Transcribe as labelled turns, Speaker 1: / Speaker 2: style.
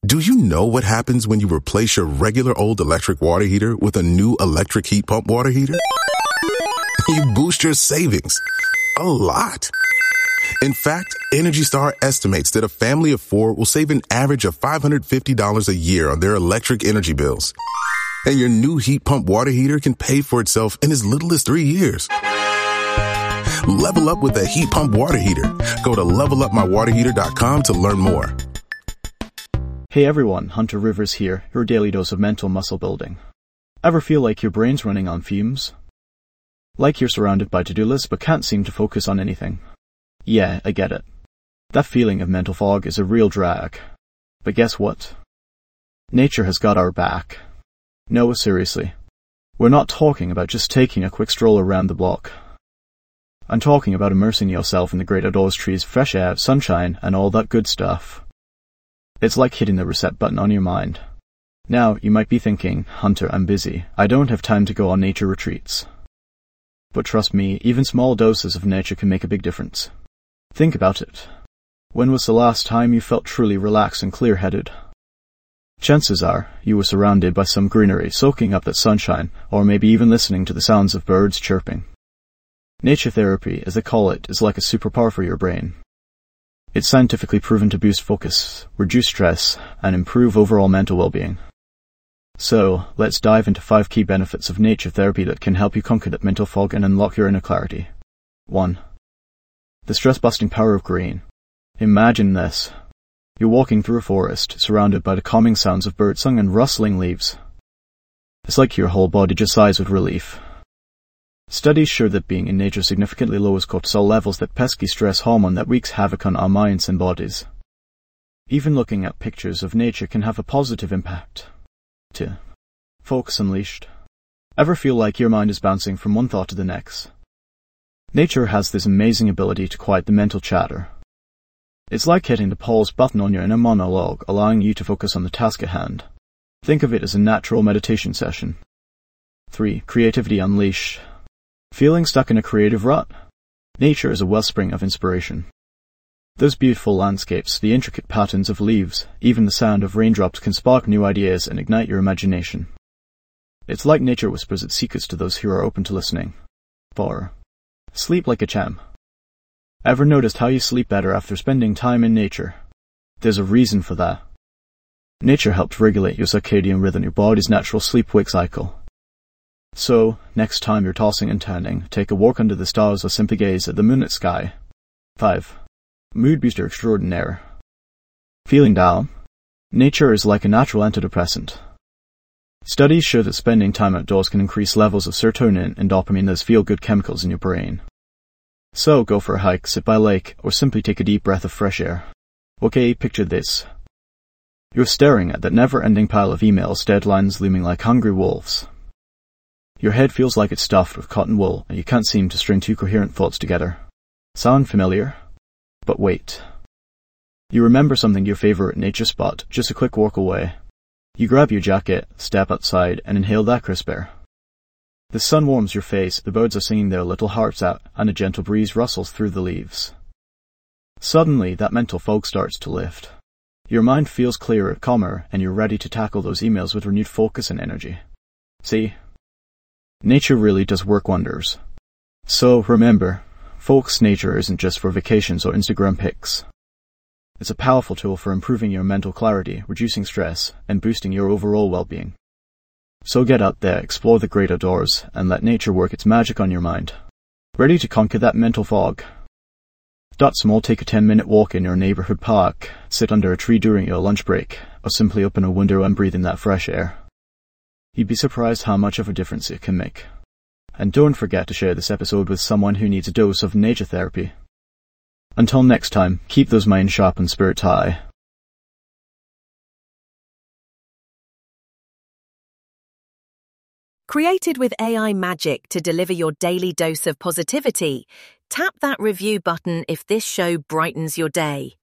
Speaker 1: Do you know what happens when you replace your regular old electric water heater with a new electric heat pump water heater? You boost your savings a lot. In fact, Energy Star estimates that a family of 4 will save an average of $550 a year on their electric energy bills. And your new heat pump water heater can pay for itself in as little as 3 years. Level up with a heat pump water heater. Go to levelupmywaterheater.com to learn more.
Speaker 2: Hey everyone, Hunter Rivers here, your daily dose of mental muscle building. Ever feel like your brain's running on fumes? Like you're surrounded by to-do lists but can't seem to focus on anything? Yeah, I get it. That feeling of mental fog is a real drag. But guess what? Nature has got our back. No, seriously. We're not talking about just taking a quick stroll around the block. I'm talking about immersing yourself in the great outdoors, trees, fresh air, sunshine, and all that good stuff. It's like hitting the reset button on your mind. Now, you might be thinking, Hunter, I'm busy. I don't have time to go on nature retreats. But trust me, even small doses of nature can make a big difference. Think about it. When was the last time you felt truly relaxed and clear-headed? Chances are, you were surrounded by some greenery, soaking up that sunshine, or maybe even listening to the sounds of birds chirping. Nature therapy, as they call it, is like a superpower for your brain. It's scientifically proven to boost focus, reduce stress, and improve overall mental well-being. So, let's dive into 5 key benefits of nature therapy that can help you conquer that mental fog and unlock your inner clarity. 1. The stress-busting power of green. Imagine this. You're walking through a forest, surrounded by the calming sounds of birdsong and rustling leaves. It's like your whole body just sighs with relief. Studies show that being in nature significantly lowers cortisol levels, that pesky stress hormone that wreaks havoc on our minds and bodies. Even looking at pictures of nature can have a positive impact. 2. Focus unleashed. Ever feel like your mind is bouncing from one thought to the next? Nature has this amazing ability to quiet the mental chatter. It's like hitting the pause button on your inner monologue, allowing you to focus on the task at hand. Think of it as a natural meditation session. 3. Creativity unleashed. Feeling stuck in a creative rut? Nature is a wellspring of inspiration. Those beautiful landscapes, the intricate patterns of leaves, even the sound of raindrops can spark new ideas and ignite your imagination. It's like nature whispers its secrets to those who are open to listening. 4. Sleep like a champ. Ever noticed how you sleep better after spending time in nature? There's a reason for that. Nature helps regulate your circadian rhythm, your body's natural sleep-wake cycle. So, next time you're tossing and turning, take a walk under the stars or simply gaze at the moonlit sky. 5. Mood booster extraordinaire. Feeling down? Nature is like a natural antidepressant. Studies show that spending time outdoors can increase levels of serotonin and dopamine, those feel-good chemicals in your brain. So, go for a hike, sit by a lake, or simply take a deep breath of fresh air. Okay, picture this. You're staring at that never-ending pile of emails, deadlines looming like hungry wolves. Your head feels like it's stuffed with cotton wool, and you can't seem to string 2 coherent thoughts together. Sound familiar? But wait. You remember something, your favorite nature spot, just a quick walk away. You grab your jacket, step outside, and inhale that crisp air. The sun warms your face, the birds are singing their little hearts out, and a gentle breeze rustles through the leaves. Suddenly, that mental fog starts to lift. Your mind feels clearer, calmer, and you're ready to tackle those emails with renewed focus and energy. See? Nature really does work wonders. So remember, folks, nature isn't just for vacations or Instagram pics. It's a powerful tool for improving your mental clarity, reducing stress, and boosting your overall well-being. So get out there, explore the great outdoors, and let nature work its magic on your mind. Ready to conquer that mental fog? Start small, take a 10-minute walk in your neighborhood park, sit under a tree during your lunch break, or simply open a window and breathe in that fresh air. You'd be surprised how much of a difference it can make. And don't forget to share this episode with someone who needs a dose of nature therapy. Until next time, keep those minds sharp and spirits high.
Speaker 3: Created with AI magic to deliver your daily dose of positivity, tap that review button if this show brightens your day.